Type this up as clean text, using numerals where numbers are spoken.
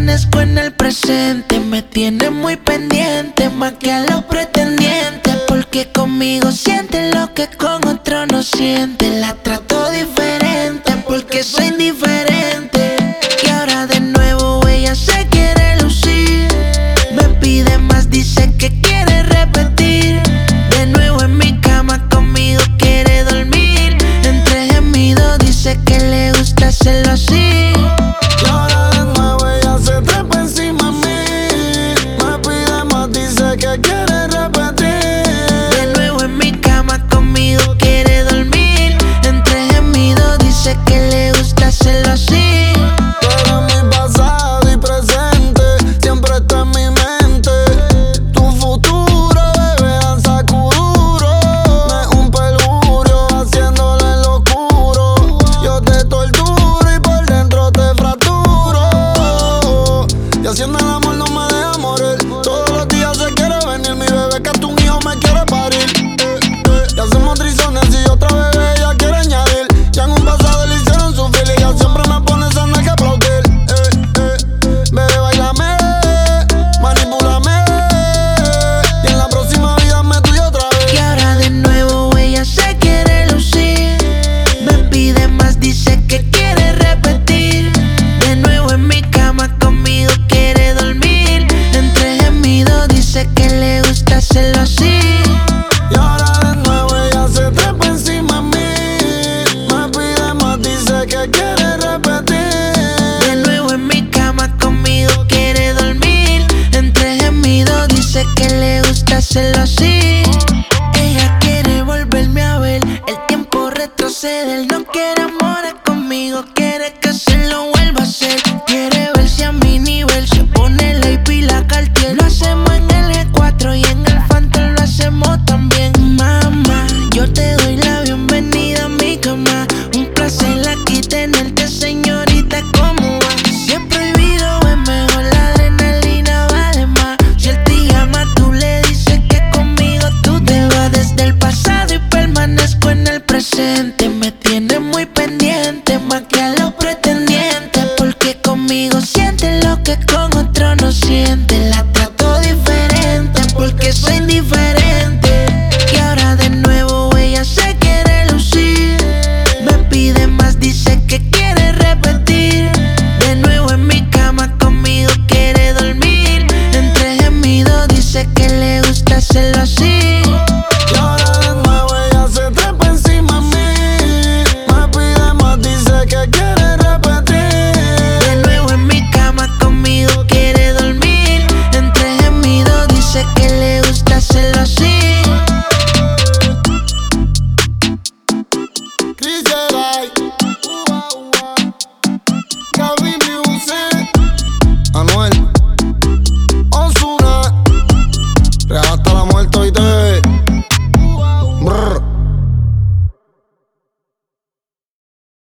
permanezco en el presente. Me tiene muy pendiente, más que a los pretendientes, porque conmigo siente lo que con otro no siente. La trato diferente porque soy indiferente. Y ahora de nuevo ella se quiere lucir. Me pide más, dice que quiere repetir. De nuevo en mi cama conmigo quiere dormir. Entre gemidos dice que le gusta hacerlo así. Y ahora de nuevo ella se trepa encima de mí. Me pide más, dice que quiere repetir. De nuevo en mi cama conmigo quiere dormir. Entre gemidos dice que le gusta hacerlo así. Pero mi pasado y presente siempre está en mi mente. Tu futuro, bebé, danza kuduro. Me es un pelurio haciéndole en lo oscuro. Yo te torturo y por dentro te fracturo. Y haciendo el amor no me deja morir. Todos los días se quiere venir. Mi bebé que hasta un hijo me quiere parir. Y hacemos trizones y otra bebé ella quiere añadir. Ya en un pasado le hicieron sufrir y ella siempre me pone esa que aplaudir. Bebé, bailame, manipúlame. Y en la próxima vida me tuyo otra vez. Y ahora de nuevo ella se quiere lucir. Me pide más, dice que quiere repetir. De nuevo en mi cama conmigo quiere dormir. Entre gemidos dice que le gusta hacerlo así. Y ahora de nuevo ella se trepa encima de mí. Me pide más, dice que quiere repetir. De nuevo en mi cama conmigo quiere dormir. Entre gemidos dice que le gusta hacerlo así. Ella quiere volverme a ver, el tiempo retrocede. Él no quiere amores conmigo, quiere que se lo vuelva a hacer. Quiere verse a mi nivel, se pone la IP y la Cartier. Lo hacemos en el G4 y en el Phantom lo hacemos también. Mamá, yo te doy la bienvenida a mi cama. Un placer aquí tenerte, señorita, ¿cómo va? Si es prohibido es mejor, la adrenalina vale más. Si él te llama, tú le dices que conmigo tú te vas. Desde el pasado y permanezco en el presente. Me tiene muy pendiente, más que a los pretendientes, porque conmigo siente lo que con